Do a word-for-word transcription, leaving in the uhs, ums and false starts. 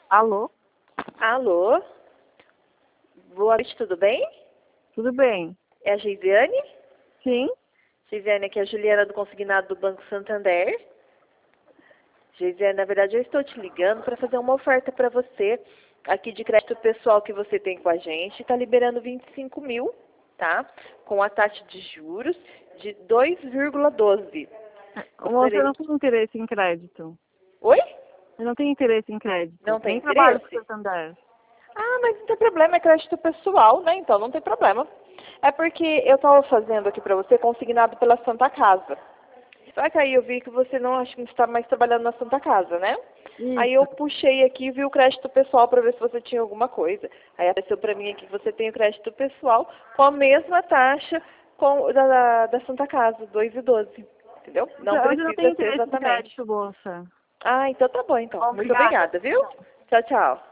Alô? Alô? Boa noite, tudo bem? Tudo bem? É a Geisiane? Sim? Geisiane, aqui é a Juliana do Consignado do Banco Santander. Geisiane, na verdade eu estou te ligando para fazer uma oferta para você aqui de crédito pessoal que você tem com a gente. Está liberando vinte e cinco mil, tá? Com a taxa de juros de dois vírgula doze. Moça, eu não tenho interesse em crédito. Oi? Eu não tenho interesse em crédito. Não tem Nem trabalho com o interesse? Santander. Ah, mas não tem problema, é crédito pessoal, né? Então não tem problema. É porque eu estava fazendo aqui para você consignado pela Santa Casa. Só que aí eu vi que você não acho que está mais trabalhando na Santa Casa, né? Aí eu Isso. puxei aqui e vi o crédito pessoal para ver se você tinha alguma coisa. Aí apareceu para mim aqui que você tem o crédito pessoal com a mesma taxa com, da, da, da Santa Casa, dois e doze. Entendeu? Não Mas eu não tenho precisa ser interesse em exatamente. crédito, moça. Ah, então tá bom então. Muito Obrigada. obrigada, viu? Tchau, tchau.